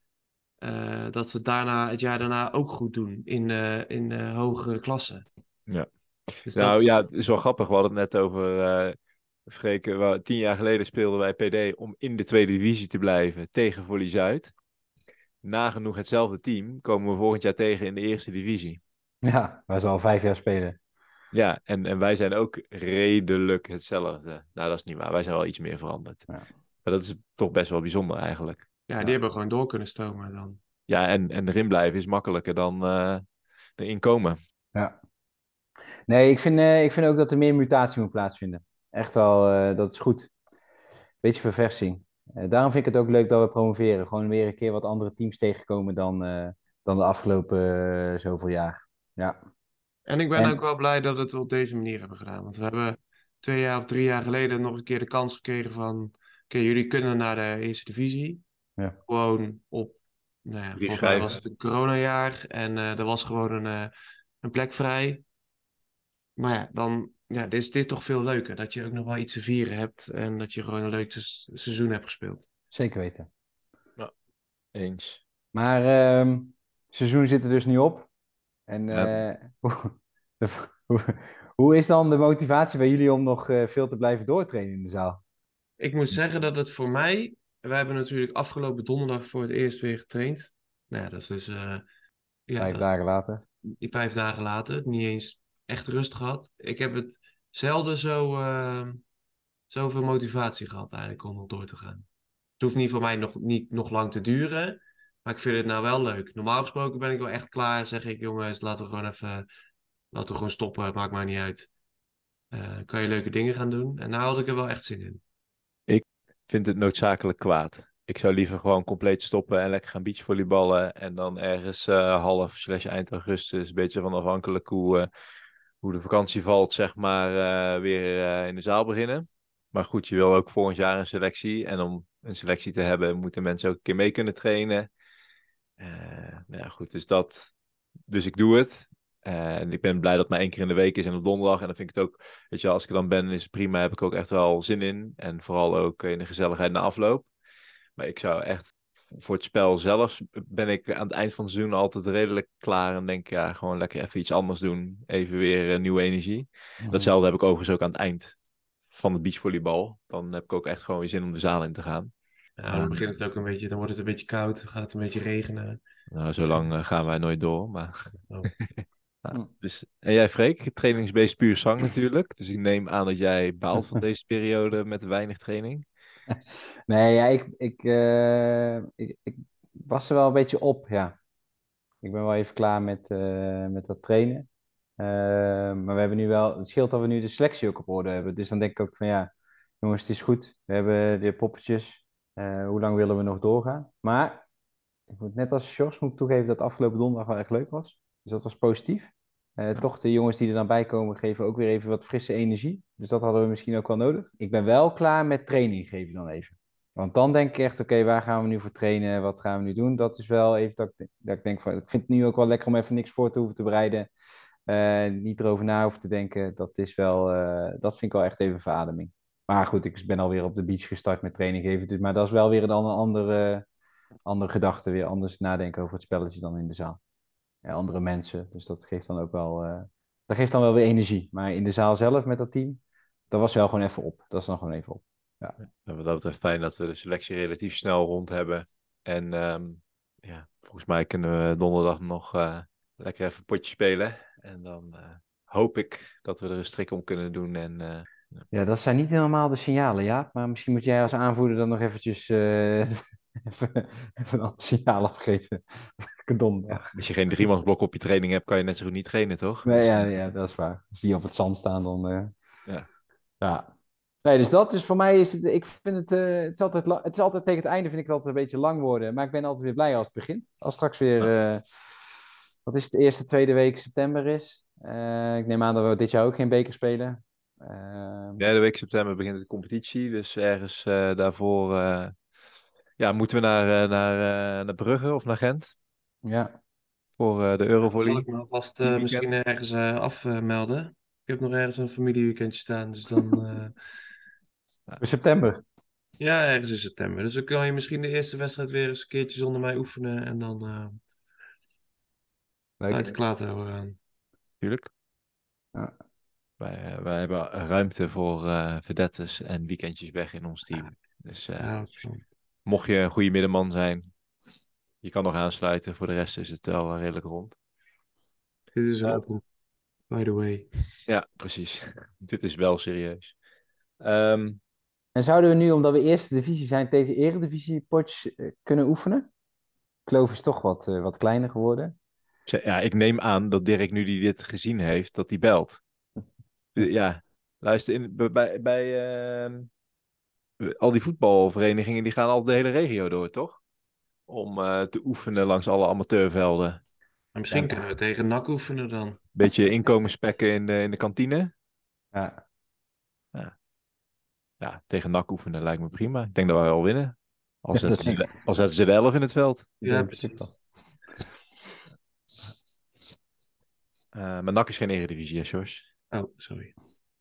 eh, dat ze daarna, het jaar daarna ook goed doen in, eh, in eh, hogere klassen. Ja. Dus Nou dat, ja, het is wel grappig. We hadden het net over, eh Freek, we- tien jaar geleden speelden wij P D om in de tweede divisie te blijven tegen Volley Zuid. Nagenoeg hetzelfde team komen we volgend jaar tegen in de eerste divisie. Ja, wij zal al vijf jaar spelen. Ja, en, en wij zijn ook redelijk hetzelfde. Nou, dat is niet waar. Wij zijn wel iets meer veranderd. Ja. Maar dat is toch best wel bijzonder eigenlijk. ja, die Ja. hebben gewoon door kunnen stomen dan. Ja, en, en erin blijven is makkelijker dan eh, erin komen. Ja. Nee, ik vind, eh, ik vind ook dat er meer mutatie moet plaatsvinden. Echt wel, eh, dat is goed. Beetje verversing. Eh, daarom vind ik het ook leuk dat we promoveren. Gewoon weer een keer wat andere teams tegenkomen dan, eh, dan de afgelopen eh, zoveel jaar. Ja. En ik ben ook En wel blij dat we het op deze manier hebben gedaan. Want we hebben twee jaar of drie jaar geleden nog een keer de kans gekregen van... Oké, jullie kunnen naar de eerste divisie. ja, Gewoon op... Nou ja, Brief volgens mij was schrijven. het een coronajaar. En eh, er was gewoon een, eh, een plek vrij. Maar ja, dan ja, is dit toch veel leuker. Dat je ook nog wel iets te vieren hebt. En dat je gewoon een leuk se- seizoen hebt gespeeld. zeker weten. Eens. Maar ehm, het seizoen zit er dus nu op. En Ja. eh, hoe, hoe, hoe is dan de motivatie bij jullie om nog eh, veel te blijven doortrainen in de zaal? Ik moet zeggen dat het voor mij... Wij hebben natuurlijk afgelopen donderdag voor het eerst weer getraind. Nou ja, dat is dus... eh, ja, Vijf dat, dagen later. die vijf dagen later. Niet eens echt rust gehad. Ik heb het zelden zo, eh, zoveel motivatie gehad eigenlijk om nog door te gaan. Het hoeft niet voor mij nog, niet nog lang te duren. Maar ik vind het nou wel leuk. Normaal gesproken ben ik wel echt klaar. Zeg ik, jongens, laten we gewoon even... Laten we gewoon stoppen. Het maakt mij niet uit. Eh, kan je leuke dingen gaan doen. En nou had ik er wel echt zin in. Ik vind het noodzakelijk kwaad. Ik zou liever gewoon compleet stoppen en lekker gaan beachvolleyballen. En dan ergens eh, half slash eind augustus, een beetje van afhankelijk hoe, eh, hoe de vakantie valt, zeg maar, eh, weer eh, in de zaal beginnen. Maar goed, je wil ook volgend jaar een selectie. En om een selectie te hebben, moeten mensen ook een keer mee kunnen trainen. Eh, nou ja, goed, dus dat... Dus ik doe het. Eh, en ik ben blij dat het maar één keer in de week is en op donderdag. En dan vind ik het ook, weet je, als ik er dan ben, is het prima. Heb ik ook echt wel zin in. En vooral ook in de gezelligheid na afloop. Maar ik zou echt, voor het spel zelf, ben ik aan het eind van het seizoen altijd redelijk klaar. En denk, ja, gewoon lekker even iets anders doen. Even weer eh, nieuwe energie. Mhm. Datzelfde heb ik overigens ook aan het eind van de beachvolleybal. Dan heb ik ook echt gewoon weer zin om de zaal in te gaan. Ja, dan En, begint het ook een beetje, dan wordt het een beetje koud, dan gaat het een beetje regenen. nou, zo lang eh, gaan wij nooit door. Maar... Oh. Ja, Hm. dus, en jij, Freek, trainingsbeest puur zang natuurlijk. Dus ik neem aan dat jij baalt van deze periode met weinig training. Nee, ja, ik, ik, eh, ik, ik was er wel een beetje op, ja. Ik ben wel even klaar met, eh, met dat trainen. Eh, maar we hebben nu wel, het scheelt dat we nu de selectie ook op orde hebben. Dus dan denk ik ook van ja, jongens, het is goed. We hebben de poppetjes. Eh, hoe lang willen we nog doorgaan? Maar ik moet net als Sjors moet ik toegeven dat afgelopen donderdag wel echt leuk was. Dus dat was positief. Eh, Ja. toch, de jongens die er dan bij komen, geven ook weer even wat frisse energie. Dus dat hadden we misschien ook wel nodig. Ik ben wel klaar met training geven dan even. Want dan denk ik echt, oké, waar gaan we nu voor trainen? Wat gaan we nu doen? Dat is wel even dat ik, dat ik denk van, ik vind het nu ook wel lekker om even niks voor te hoeven te bereiden. Eh, niet erover na hoeven te denken. Dat is wel, eh, dat vind ik wel echt even verademing. Maar goed, ik ben alweer op de beach gestart met training geven. Dus, maar dat is wel weer een andere, andere gedachte. Weer anders nadenken over het spelletje dan in de zaal. Ja, andere mensen. Dus dat geeft dan ook wel, eh, dat geeft dan wel weer energie. Maar in de zaal zelf met dat team, dat was wel gewoon even op. Dat is dan gewoon even op. Ja. En wat dat betreft fijn dat we de selectie relatief snel rond hebben. En ehm, ja, volgens mij kunnen we donderdag nog eh, lekker even een potje spelen. En dan eh, hoop ik dat we er een strik om kunnen doen. En eh, Ja, dat zijn niet helemaal de signalen, ja. Maar misschien moet jij als aanvoerder dan nog eventjes eh, even, even een ander signaal afgeven. ja, Donderdag. als je geen driemansblok op je training hebt, kan je net zo goed niet trainen, toch? Nee, Dus, ja, eh, ja, dat is waar. Als die op het zand staan, dan... eh, ja. ja. Nee, dus dat. Dus voor mij is het... Ik vind het... eh, het, is altijd, la- het is altijd tegen het einde vind ik het altijd een beetje lang worden. Maar ik ben altijd weer blij als het begint. Als straks weer... eh, wat is het? De eerste, tweede week september is. Eh, ik neem aan dat we dit jaar ook geen beker spelen. Eh, Derde week september begint de competitie. Dus ergens eh, daarvoor eh, ja, moeten we naar, eh, naar, eh, naar Brugge of naar Gent ja. voor eh, de Dan zal ik Eurovolley me alvast eh, teamweekend. misschien ergens eh, afmelden. Ik heb nog ergens een familieweekendje staan, dus dan... eh, Voor september. ja, ergens in september. Dus dan kan je misschien de eerste wedstrijd weer eens een keertje zonder mij oefenen en dan eh sluit ik Leuk. later over aan. Natuurlijk. Ja. Wij, eh, wij hebben ruimte voor eh vedettes en weekendjes weg in ons team. Dus eh, Daar hou ik van. mocht je een goede middenman zijn, je kan nog aansluiten. Voor de rest is het wel eh, redelijk rond. Dit is een Eh, oproep, by the way. ja, precies. Dit is wel serieus. Ehm, En zouden we nu, omdat we eerste divisie zijn, tegen eredivisie potjes eh, kunnen oefenen? Kloof is toch wat, eh, wat kleiner geworden. ze- ja, ik neem aan dat Dirk, nu die dit gezien heeft, dat hij belt. Ja, luister, in, bij, bij bij, ehm, al die voetbalverenigingen, die gaan al de hele regio door, toch? Om eh, te oefenen langs alle amateurvelden. En misschien Ja, kunnen we tegen N A C oefenen dan. Beetje inkomen spekken in de, in de kantine. ja. Ja, ja, tegen N A C oefenen lijkt me prima. Ik denk dat wij wel winnen. Al Ja, dat zetten ze, denk de- ik. al zetten ze de elf in het veld. Dat Ja, denk ik ook wel. precies. Eh, maar N A C is geen eredivisie, hè, Sjors? Oh, sorry.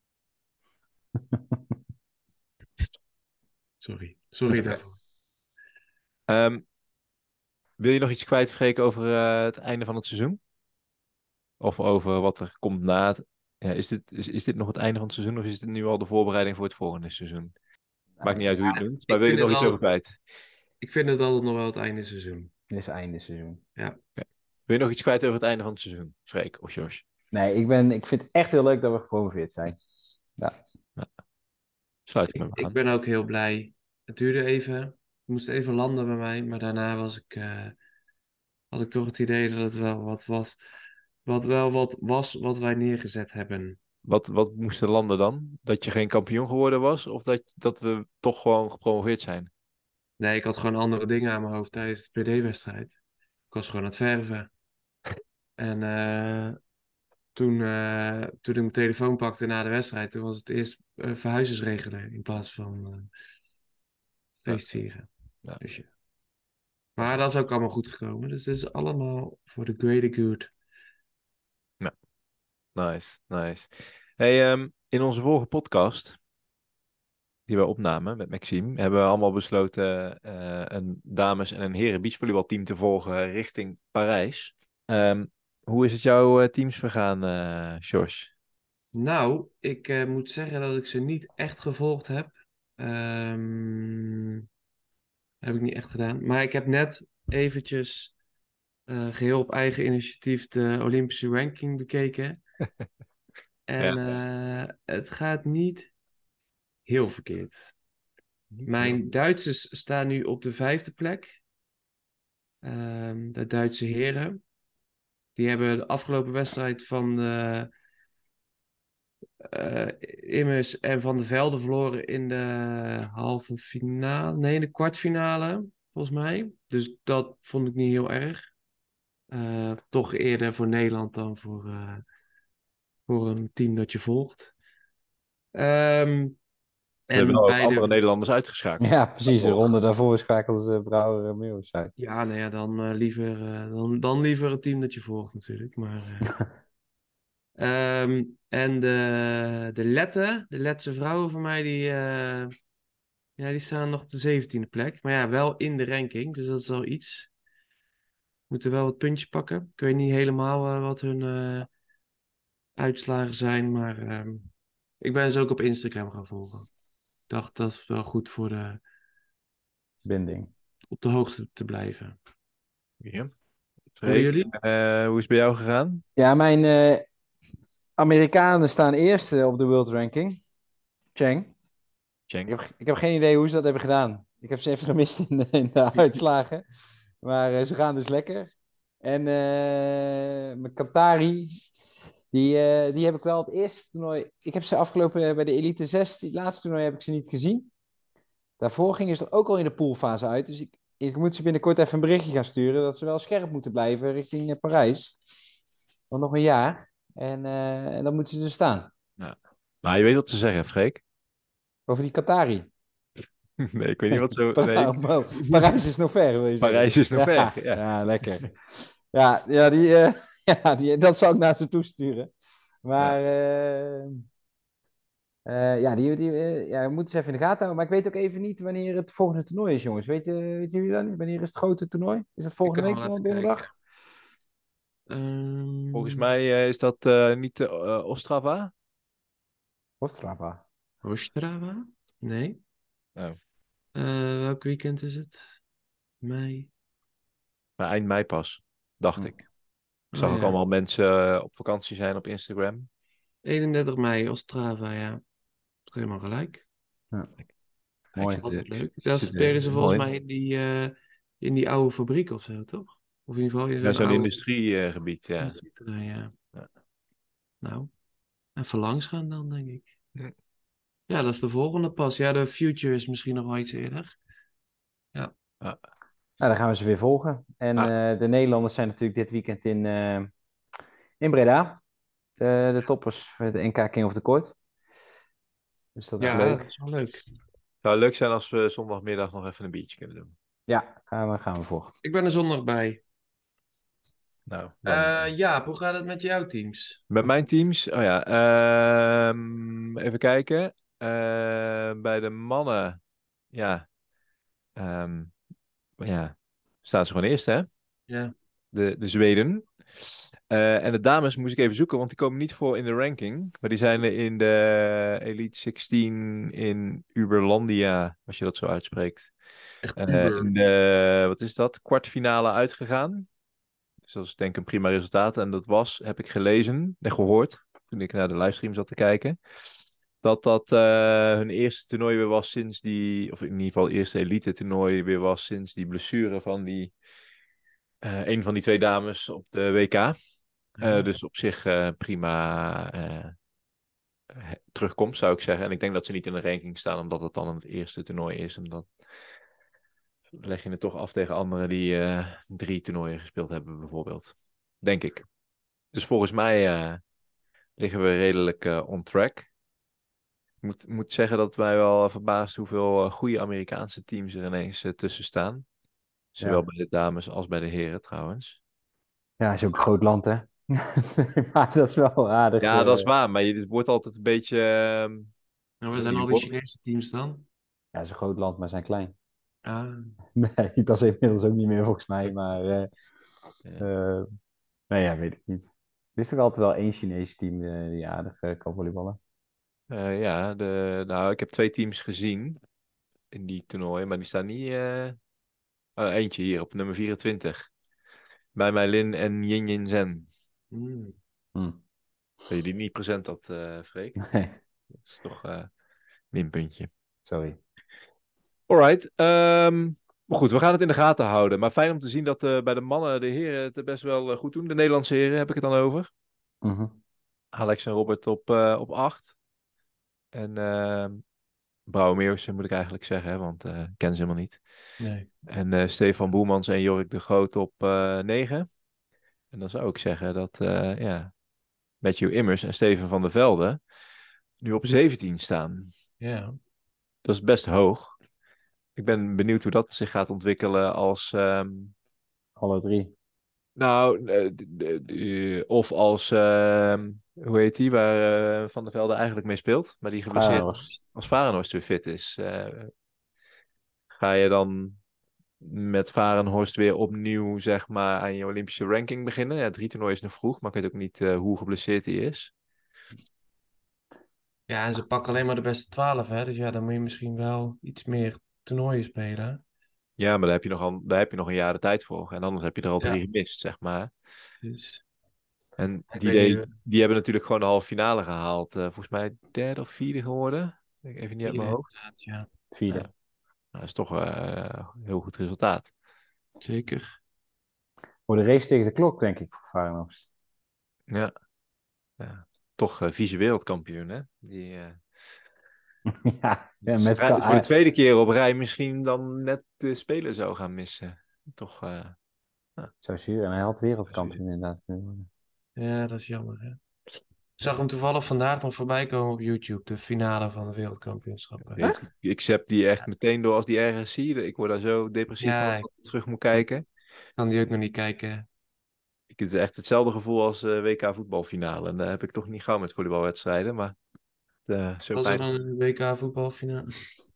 Sorry. Sorry daarvoor. Ehm, wil je nog iets kwijt, Freek, over eh, het einde van het seizoen? Of over wat er komt na het... Ja, is dit, is, is dit nog het einde van het seizoen of is dit nu al de voorbereiding voor het volgende seizoen? Maakt niet uit hoe je het noemt, maar Ik wil je vind er nog het iets al, over kwijt? ik vind het altijd nog wel het einde seizoen. Dit is einde seizoen. Ja. Oké. Wil je nog iets kwijt over het einde van het seizoen, Freek of Jos? Nee, ik, ben, ik vind het echt heel leuk dat we gepromoveerd zijn. Ja. Ja, sluit ik me Ik, maar ik aan. ben ook heel blij. Het duurde even. Het moest even landen bij mij. Maar daarna was ik, eh, had ik toch het idee dat het wel wat was. Wat wel wat was wat wij neergezet hebben. Wat, wat moest er landen dan? Dat je geen kampioen geworden was? Of dat, dat we toch gewoon gepromoveerd zijn? Nee, ik had gewoon andere dingen aan mijn hoofd tijdens de P D-wedstrijd. Ik was gewoon aan het verven. En eh, toen, uh, toen ik mijn telefoon pakte na de wedstrijd, toen was het eerst uh, verhuizers regelen in plaats van uh, feest vieren. Ja. Dus ja. Maar dat is ook allemaal goed gekomen. Dus het is allemaal voor de greater good. Ja. Nice, nice. Hey, um, in onze vorige podcast, die we opnamen met Maxime, hebben we allemaal besloten uh, een dames- en een heren beachvolleybalteam te volgen richting Parijs. Um, hoe is het jouw uh, teams vergaan, uh, George? Nou, ik uh, moet zeggen dat ik ze niet echt gevolgd heb. Um, heb ik niet echt gedaan. Maar ik heb net eventjes uh, geheel op eigen initiatief de Olympische ranking bekeken. En ja. uh, het gaat niet heel verkeerd. Niet Mijn heel... Duitsers staan nu op de vijfde plek. Um, de Duitse heren. Die hebben de afgelopen wedstrijd van de uh, Immers en Van de Velde verloren in de halve finale. Nee, in de kwartfinale, volgens mij. Dus dat vond ik niet heel erg. Uh, toch eerder voor Nederland dan voor, uh, voor een team dat je volgt. Um, We hebben ook beide... andere Nederlanders uitgeschakeld. Ja, precies. De ronde daarvoor schakelde ze Brouwer en Meeuwis uit. Ja, nou ja, dan, uh, liever, uh, dan, dan liever het team dat je volgt natuurlijk. Maar, uh... um, en de, de Letten, de Letse vrouwen van mij, die, uh, ja, die staan nog op de zeventiende plek. Maar ja, wel in de ranking, dus dat is al iets. Moeten wel wat puntjes pakken. Ik weet niet helemaal uh, wat hun uh, uitslagen zijn, maar uh, ik ben ze ook op Instagram gaan volgen. Ik dacht, dat is wel goed voor de... binding. Op de hoogte te blijven. Ja. Freek, jullie? Uh, hoe is het bij jou gegaan? Ja, mijn uh, Amerikanen staan eerste op de World Ranking. Cheng. Cheng. Ik, heb, ik heb geen idee hoe ze dat hebben gedaan. Ik heb ze even gemist in de, in de uitslagen. Maar uh, ze gaan dus lekker. En uh, mijn Qatari, die, uh, die heb ik wel het eerste toernooi... Ik heb ze afgelopen uh, bij de Elite zes, die laatste toernooi heb ik ze niet gezien. Daarvoor gingen ze er ook al in de poolfase uit. Dus ik, ik moet ze binnenkort even een berichtje gaan sturen dat ze wel scherp moeten blijven richting uh, Parijs. Want nog een jaar. En, uh, en dan moeten ze er staan. Ja. Maar je weet wat ze zeggen, Freek. Over die Qatari. Nee, ik weet niet wat zo... Nee. Pa- Parijs is nog ver. Weet je. Parijs is nog ja, ver, ja. Ja, lekker. Ja, ja, die, uh, ja die, dat zou ik naar ze toesturen. Maar ja, uh, uh, ja die, die uh, ja, we moeten ze even in de gaten houden. Maar ik weet ook even niet wanneer het volgende toernooi is, jongens. Weet, uh, weten jullie dat niet? Wanneer is het grote toernooi? Is dat volgende week donderdag? Um... Volgens mij uh, is dat uh, niet uh, Ostrava. Ostrava. Ostrava? Nee. Oh. Uh, welk weekend is het? Mei? Maar eind mei pas, dacht oh. ik. Ik zag oh, ook ja. allemaal mensen uh, op vakantie zijn op Instagram. eenendertig mei, Ostrava, ja. Helemaal gelijk. Ja. Mooi. Dat is leuk. Daar spelen ze volgens mij in die, uh, in die oude fabriek of zo, toch? Of in ieder geval in zo'n ja, zo'n oude... industriegebied, ja. Industrieterrein, ja. ja. Nou, even langs gaan dan, denk ik. Ja. Ja, dat is de volgende pas. Ja, de Future is misschien nog wel iets eerder. Ja. ja. Nou, dan gaan we ze weer volgen. En ah. uh, de Nederlanders zijn natuurlijk dit weekend in, uh, in Breda. De, de toppers, de N K King of the Court. Dus dat is ja, leuk. dat is wel leuk. Het zou leuk zijn als we zondagmiddag nog even een biertje kunnen doen. Ja, gaan we, gaan we voor. Ik ben er zondag bij. Nou, uh, ja, hoe gaat het met jouw teams? Met mijn teams? Oh ja, uh, even kijken. Uh, bij de mannen, ja, um, ja, staan ze gewoon eerst, hè? Ja. De, de Zweden. Uh, en de dames moest ik even zoeken, want die komen niet voor in de ranking. Maar die zijn in de Elite zestien in Uberlandia, als je dat zo uitspreekt. Echt uh, in de, wat is dat, kwartfinale uitgegaan. Dus dat is denk ik een prima resultaat. En dat was, heb ik gelezen en gehoord, toen ik naar de livestream zat te kijken, dat dat uh, hun eerste toernooi weer was sinds die, of in ieder geval eerste elite toernooi weer was sinds die blessure van die, uh, een van die twee dames op de W K. Uh, ja. Dus op zich uh, prima uh, terugkomst, zou ik zeggen. En ik denk dat ze niet in de ranking staan, omdat het dan het eerste toernooi is. En dan leg je het toch af tegen anderen die uh, drie toernooien gespeeld hebben, bijvoorbeeld. Denk ik. Dus volgens mij uh, liggen we redelijk uh, on track. Ik moet, moet zeggen dat wij wel verbaasd hoeveel uh, goede Amerikaanse teams er ineens uh, tussen staan. Zowel Ja. bij de dames als bij de heren trouwens. Ja, is ook een groot land, hè? Maar dat is wel aardig. Ja, uh... dat is waar. Maar je, het wordt altijd een beetje... Uh, Nou, waar zijn al die Chinese teams dan? Ja, het is een groot land, maar zijn klein. Ah. Nee, dat is inmiddels ook niet meer volgens mij. Maar uh, ja. Uh, nee, ja, weet ik niet. Er is toch altijd wel één Chinees team uh, die aardig uh, kan volleyballen? Uh, ja, de, nou, ik heb twee teams gezien in die toernooien, maar die staan niet... Uh... Oh, eentje hier op nummer vierentwintig. Bij Meilin en Yin Yin Zen. Mm. Hmm. Ben je die niet present had, uh, Freek? Nee. Dat is toch een uh, minpuntje. Sorry. Alright. Um, maar goed, we gaan het in de gaten houden. Maar fijn om te zien dat uh, bij de mannen de heren het best wel uh, goed doen. De Nederlandse heren heb ik het dan over. Mm-hmm. Alex en Robert op, uh, op acht. En uh, Brouwer Meeuwsen moet ik eigenlijk zeggen, hè, want uh, ik ken ze helemaal niet. Nee. En uh, Stefan Boemans en Jorik de Groot op uh, negen. En dan zou ik zeggen dat uh, ja, Matthew Immers en Steven van der Velde nu op zeventien staan. Ja. Dat is best hoog. Ik ben benieuwd hoe dat zich gaat ontwikkelen als... Um... Alle drie. Nou, de, de, de, of als... Uh, hoe heet die, waar uh, Van der Velde eigenlijk mee speelt. Maar die geblesseerd is. Als Varenhorst weer fit is. Uh, ga je dan met Varenhorst weer opnieuw, zeg maar, aan je Olympische ranking beginnen? Ja, drie toernooien is nog vroeg, maar ik weet ook niet uh, hoe geblesseerd hij is. Ja, en ze pakken alleen maar de beste twaalf, hè. Dus ja, dan moet je misschien wel iets meer toernooien spelen. Ja, maar daar heb je nog, al, daar heb je nog een jaar de tijd voor. En anders heb je er al drie Ja. gemist, zeg maar. Dus... En Ik die, weet die, niet, die hebben natuurlijk gewoon de halve finale gehaald. Uh, volgens mij derde of vierde geworden. Even niet uit mijn hoofd. Ja. Vierde. Ja. Nou, dat is toch uh, een heel goed resultaat. Zeker. Voor de race tegen de klok, denk ik, voor Varenhorst. Ja. ja. Toch uh, vice-wereldkampioen, hè? Die, uh... ja, ja met ka- voor de tweede keer op rij misschien dan net de speler zou gaan missen. Toch... Uh... Ja. Zo zuur. En hij had wereldkampioen inderdaad kunnen worden. Ja, dat is jammer, hè. Ik zag hem toevallig vandaag nog voorbij komen op YouTube, de finale van de wereldkampioenschappen. Ik, ik zet die echt meteen door als die ergens zie. Ik word daar zo depressief ja, van als ik terug moet kijken. Ik kan die ook nog niet kijken. Ik heb echt hetzelfde gevoel als uh, W K voetbalfinale. En daar heb ik toch niet gauw met volleybalwedstrijden, maar... Uh, zo Was pijn... er dan een W K voetbalfinale?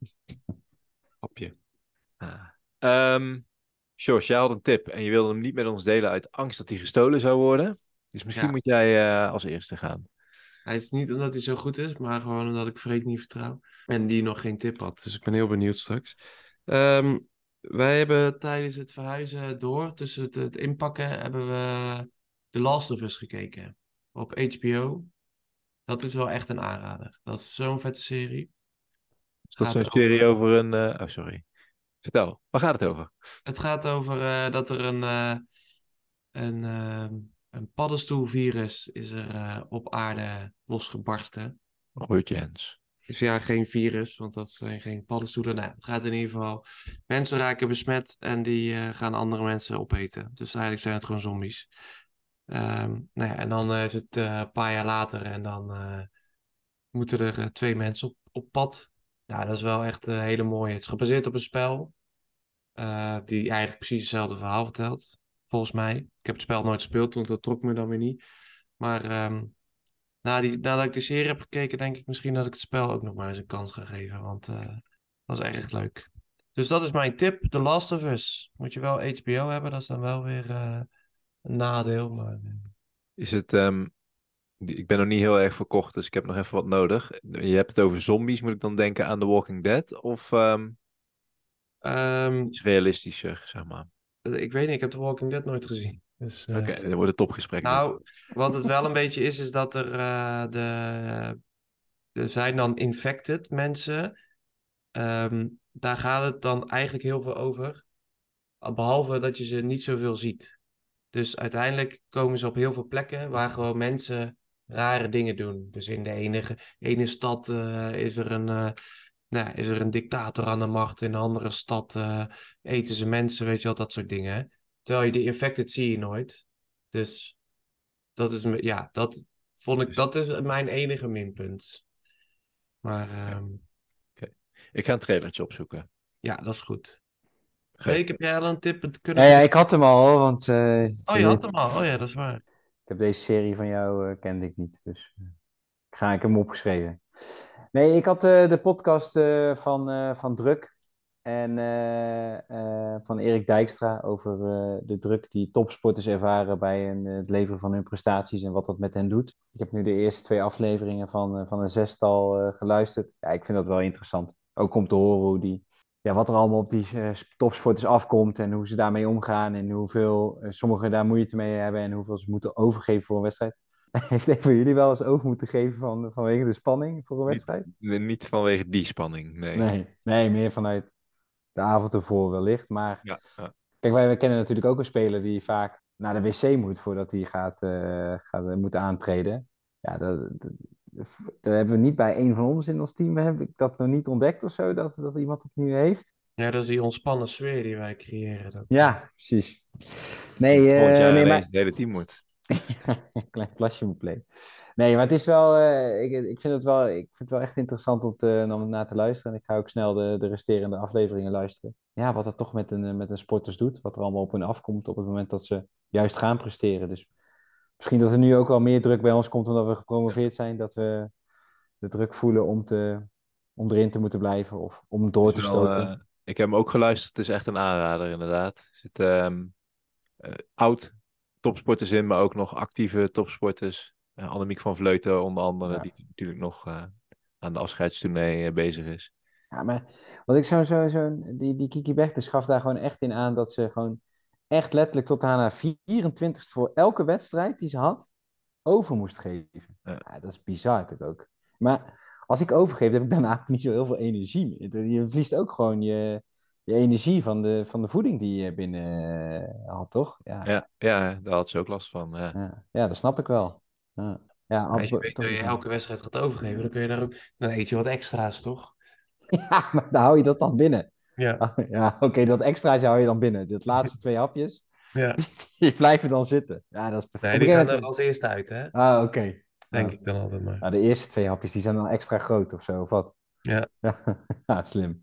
Hapje. Ah. Um, George, jij had een tip en je wilde hem niet met ons delen uit angst dat hij gestolen zou worden. Dus misschien ja. moet jij uh, als eerste gaan. Hij is niet omdat hij zo goed is, maar gewoon omdat ik Freek niet vertrouw. En die nog geen tip had. Dus ik ben heel benieuwd straks. Um, wij hebben tijdens het verhuizen door, tussen het, het inpakken, hebben we The Last of Us gekeken. Op H B O. Dat is wel echt een aanrader. Dat is zo'n vette serie. Is dat zo'n serie over een... Uh... Oh, sorry. Vertel, waar gaat het over? Het gaat over uh, dat er een, uh, een, uh, een paddenstoelvirus is er uh, op aarde losgebarsten. Robert Jens. Dus ja, geen virus, want dat zijn geen paddenstoelen. Nee, het gaat in ieder geval... Mensen raken besmet en die uh, gaan andere mensen opeten. Dus eigenlijk zijn het gewoon zombies. Um, nou ja, en dan uh, is het uh, een paar jaar later en dan uh, moeten er uh, twee mensen op, op pad. Nou, dat is wel echt een hele mooie. Het is gebaseerd op een spel. Uh, die eigenlijk precies hetzelfde verhaal vertelt. Volgens mij. Ik heb het spel nooit gespeeld, want dat trok me dan weer niet. Maar um, na die, nadat ik de serie heb gekeken, denk ik misschien dat ik het spel ook nog maar eens een kans ga geven. Want uh, dat was echt leuk. Dus dat is mijn tip. The Last of Us. Moet je wel H B O hebben, dat is dan wel weer uh, een nadeel. Maar... Is het... Um... Ik ben nog niet heel erg verkocht, dus ik heb nog even wat nodig. Je hebt het over zombies. Moet ik dan denken aan The Walking Dead? Of um, um, iets realistischer, zeg maar? Ik weet niet, ik heb The Walking Dead nooit gezien. Dus, uh... Oké, okay, dan wordt het topgesprek. Nou, nu. wat het wel een beetje is, is dat er uh, de... Er zijn dan infected mensen. Um, daar gaat het dan eigenlijk heel veel over. Behalve dat je ze niet zoveel ziet. Dus uiteindelijk komen ze op heel veel plekken waar gewoon mensen rare dingen doen. Dus in de ene, ene stad uh, is, er een, uh, nou, is er een dictator aan de macht. In de andere stad uh, eten ze mensen, weet je wel, dat soort dingen. Hè? Terwijl je de infected zie je nooit. Dus dat is, ja, dat vond ik, dat is mijn enige minpunt. Maar ehm, Ik ga een trailertje opzoeken. ja, dat is goed. Goed. Freek, heb jij al een tip te Ja, kunnen ja, geven? ik had hem al, hoor, want eh, Oh, je had hem al. Oh ja, dat is waar. ik heb deze serie van jou eh, kende ik niet, dus eh, ik ga ik hem opgeschreven. Nee, ik had eh, de podcast eh, van, eh, van Druk en eh, eh, van Erik Dijkstra over eh, de druk die topsporters ervaren bij een, eh, het leveren van hun prestaties en wat dat met hen doet. Ik heb nu de eerste twee afleveringen van, eh, van een zestal eh, geluisterd. Ja, ik vind dat wel interessant. Ook om te horen hoe die, ja, wat er allemaal op die eh, topsporters afkomt en hoe ze daarmee omgaan en hoeveel eh, sommigen daar moeite mee hebben en hoeveel ze moeten overgeven voor een wedstrijd. Heeft een van jullie wel eens over moeten geven van, vanwege de spanning voor een Niet, wedstrijd? niet vanwege die spanning, nee. Nee, nee, meer vanuit de avond ervoor wellicht. Maar Ja, ja. kijk, wij, wij kennen natuurlijk ook een speler die vaak naar de wc moet voordat hij gaat, eh, gaat eh, moet aantreden. Ja, dat, dat, dat hebben we niet bij een van ons in ons team. Heb ik dat nog niet ontdekt of zo, dat, dat iemand dat nu heeft. Ja, dat is die ontspannen sfeer die wij creëren. Dat, eh, Ja, precies. Nee, Volgend eh, jaar nee, nee, maar... het hele team moet. Een klein plasje moet plegen. Nee, maar het is wel, eh, ik, ik vind het wel, ik vind het wel echt interessant om, te, om naar te luisteren. En ik ga ook snel de, de resterende afleveringen luisteren. Ja, wat dat toch met een, eh, met een sporters doet. Wat er allemaal op hun afkomt op het moment dat ze juist gaan presteren. Dus misschien dat er nu ook wel meer druk bij ons komt omdat we gepromoveerd zijn. Dat we de druk voelen om, te, om erin te moeten blijven of om door Het te is wel, stoten. eh, ik heb hem ook geluisterd. Het is echt een aanrader, inderdaad. Er zitten ehm, eh, oud topsporters in, maar ook nog actieve topsporters. Uh, Annemiek van Vleuten onder andere, Ja. die natuurlijk nog eh, aan de afscheidstournee eh, bezig is. Ja, maar wat ik zo, zo, zo, die, die Kiki Bertens gaf daar gewoon echt in aan dat ze gewoon echt letterlijk tot aan haar vierentwintigste voor elke wedstrijd die ze had, over moest geven. Ja. Ja, dat is bizar natuurlijk ook. Maar als ik overgeef, heb ik daarna ook niet zo heel veel energie meer. Je verliest ook gewoon je, je energie van de, van de voeding die je binnen eh, had, toch? Ja, Ja, ja, daar had ze ook last van. Ja. ja, ja, dat snap ik wel. Ja, ja als je ab- weet toch dat je bizar. elke wedstrijd gaat overgeven, dan kun je daar ook... Dan eet je wat extra's, toch? Ja, maar dan hou je dat dan binnen. Ja. Ah, ja, oké, dat extraatje hou je dan binnen. Dat laatste twee hapjes, Ja. die blijven dan zitten. Ja, dat is perfect. Nee, Op die een gaan gegeven er moment- als eerste uit, hè? Ah, oké. Denk Ah, ik dan altijd maar. nou, de eerste twee hapjes, die zijn dan extra groot of zo, of wat? Ja. Ja, ja, slim.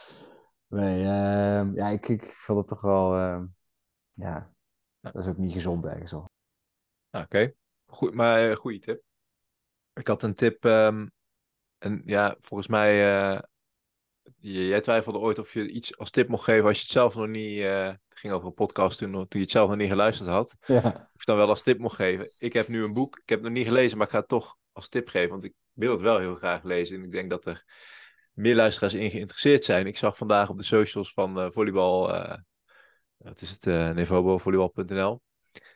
Nee, ehm, ja, ik, ik vind het toch wel... ehm, ja, dat is ook niet gezond ergens al. Ah, oké, goed, maar eh, goede tip. Ik had een tip, ehm, en ja, volgens mij, eh, j- jij twijfelde ooit of je iets als tip mocht geven als je het zelf nog niet, eh, het ging over een podcast toen, toen je het zelf nog niet geluisterd had, Ja, of je dan wel als tip mocht geven. Ik heb nu een boek, ik heb het nog niet gelezen, maar ik ga het toch als tip geven, want ik wil het wel heel graag lezen en ik denk dat er meer luisteraars in geïnteresseerd zijn. Ik zag vandaag op de socials van eh, volleybal, eh, wat is het, eh Nevobo, volleybal punt n l,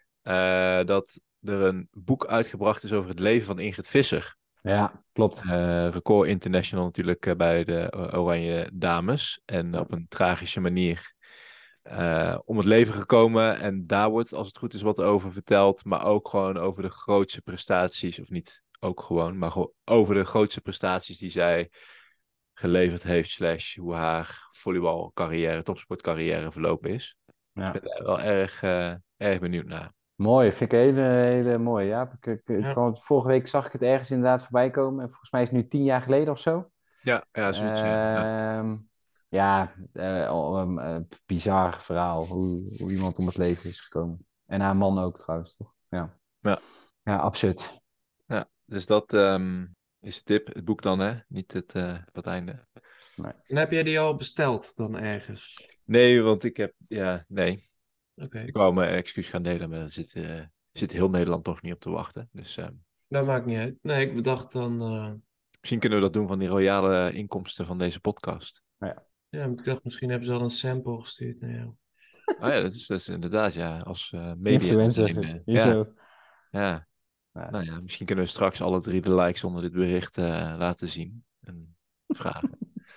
eh, dat er een boek uitgebracht is over het leven van Ingrid Visser. ja, klopt. Eh, record international natuurlijk eh, bij de eh, Oranje Dames. En op een tragische manier eh, om het leven gekomen. En daar wordt, als het goed is, wat over verteld. Maar ook gewoon over de grootste prestaties. Of niet ook gewoon, maar gewoon over de grootste prestaties die zij geleverd heeft. Slash hoe haar volleybalcarrière, topsportcarrière verlopen is. Ja. Ik ben daar wel erg, eh, erg benieuwd naar. Mooi, vind ik een hele, hele mooie. Ja. Ik, ik, ik Ja. kwam- vorige week zag ik het ergens inderdaad voorbij komen. En volgens mij is het nu tien jaar geleden of zo. Ja, ja, zoiets. Ja. Ja. Ehm, ja, eh, oh, um, eh, bizar verhaal hoe, hoe iemand om het leven is gekomen. En haar man ook trouwens, toch? Ja, Ja. ja, absurd. Ja, dus dat ehm, is de tip. Het boek dan, hè? Niet het, eh, het einde. En heb jij die al besteld dan ergens? Nee, want ik heb... Ja, nee. Oké, Ik wou mijn excuus gaan delen, maar daar zit, eh, zit heel Nederland toch niet op te wachten. Dus ehm, dat maakt niet uit. Nee, ik bedacht dan... eh, misschien kunnen we dat doen van die royale inkomsten van deze podcast. Ja, Ja, ik dacht misschien hebben ze al een sample gestuurd naar jou. Oh ja, dat is, dat is inderdaad, ja. Als eh media influencer. zijn, eh, Hier ja, zo. ja. Ja. Nou ja, misschien kunnen we straks alle drie de likes onder dit bericht eh, laten zien. En vragen.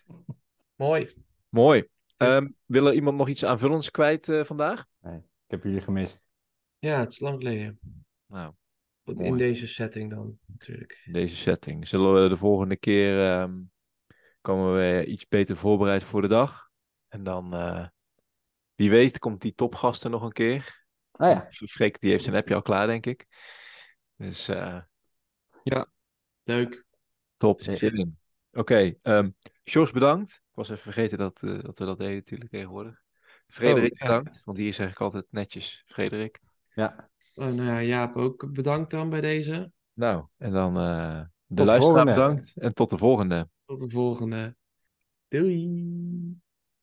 Mooi. Mooi. Ehm, wil er iemand nog iets aanvullends kwijt eh, vandaag? Nee, ik heb jullie gemist. Ja, het is lang geleden. Nou, In mooi. deze setting dan, natuurlijk. In deze setting. Zullen we de volgende keer ehm, komen we iets beter voorbereid voor de dag. En dan, eh, wie weet, komt die topgasten nog een keer. Oh ja, Freek, die heeft zijn appje al klaar, denk ik. Dus, eh, Leuk. Top, Zeker. zin in. Oké, okay, um, Sjors bedankt. Ik was even vergeten dat, uh, dat we dat deden natuurlijk tegenwoordig. Frederik Oh, Ja. bedankt, want hier zeg ik altijd netjes Frederik. ja. Oh, nou ja, Jaap ook bedankt dan bij deze. Nou, en dan uh, de Tot de luisteraar volgende. bedankt en tot de volgende. Tot de volgende. Doei.